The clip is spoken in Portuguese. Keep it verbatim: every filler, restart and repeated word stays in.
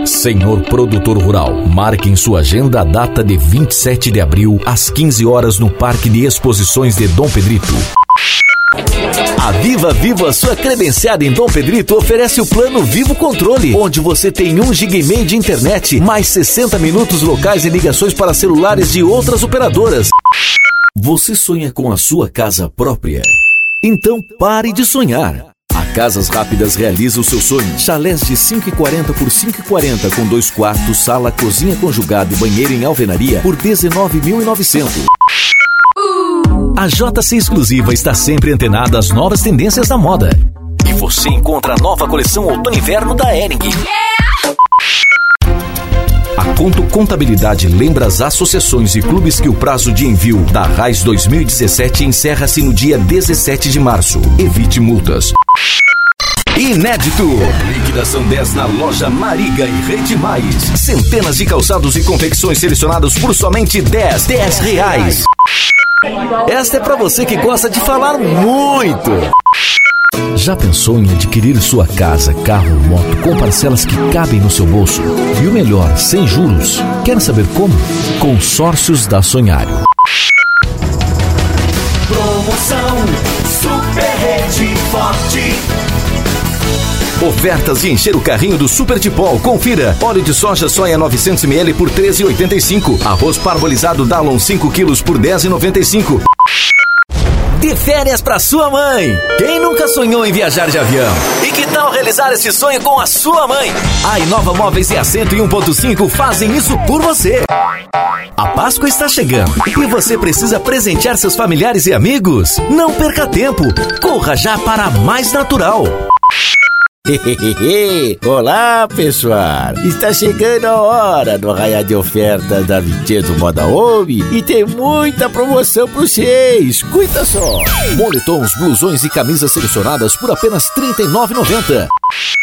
Senhor produtor rural, marque em sua agenda a data de vinte e sete de abril, às quinze horas, no Parque de Exposições de Dom Pedrito. A Viva Vivo, a sua credenciada em Dom Pedrito, oferece o plano Vivo Controle, onde você tem um giga e meio de internet, mais sessenta minutos locais e ligações para celulares de outras operadoras. Você sonha com a sua casa própria? Então pare de sonhar. A Casas Rápidas realiza o seu sonho. Chalés de cinco e quarenta por cinco e quarenta com dois quartos, sala, cozinha conjugada e banheiro em alvenaria por dezenove mil e novecentos. A J C Exclusiva está sempre antenada às novas tendências da moda. E você encontra a nova coleção Outono e Inverno da Hering. A Conto Contabilidade lembra as associações e clubes que o prazo de envio da R A I S dois mil e dezessete encerra-se no dia dezessete de março. Evite multas. Inédito! Liquidação dez na loja Mariga e Rede Mais. Centenas de calçados e confecções selecionados por somente dez, dez reais. Esta é pra você que gosta de falar muito. Já pensou em adquirir sua casa, carro ou moto com parcelas que cabem no seu bolso? E o melhor, sem juros. Quer saber como? Consórcios da Sonhário. Promoção Super Rede Forte. Ofertas de encher o carrinho do Super Tipol. Confira. Óleo de soja soia novecentos mililitros por treze reais e oitenta e cinco centavos. Arroz parbolizado Dallon cinco quilos por dez reais e noventa e cinco centavos. De férias pra sua mãe. Quem nunca sonhou em viajar de avião? E que tal realizar esse sonho com a sua mãe? A Inova Móveis e a cento e um ponto cinco fazem isso por você. A Páscoa está chegando e você precisa presentear seus familiares e amigos? Não perca tempo. Corra já para a Mais Natural. Olá, pessoal! Está chegando a hora do arraial de ofertas da Vincenzo Moda Home e tem muita promoção para vocês. Cuida só! Moletons, blusões e camisas selecionadas por apenas trinta e nove reais e noventa centavos.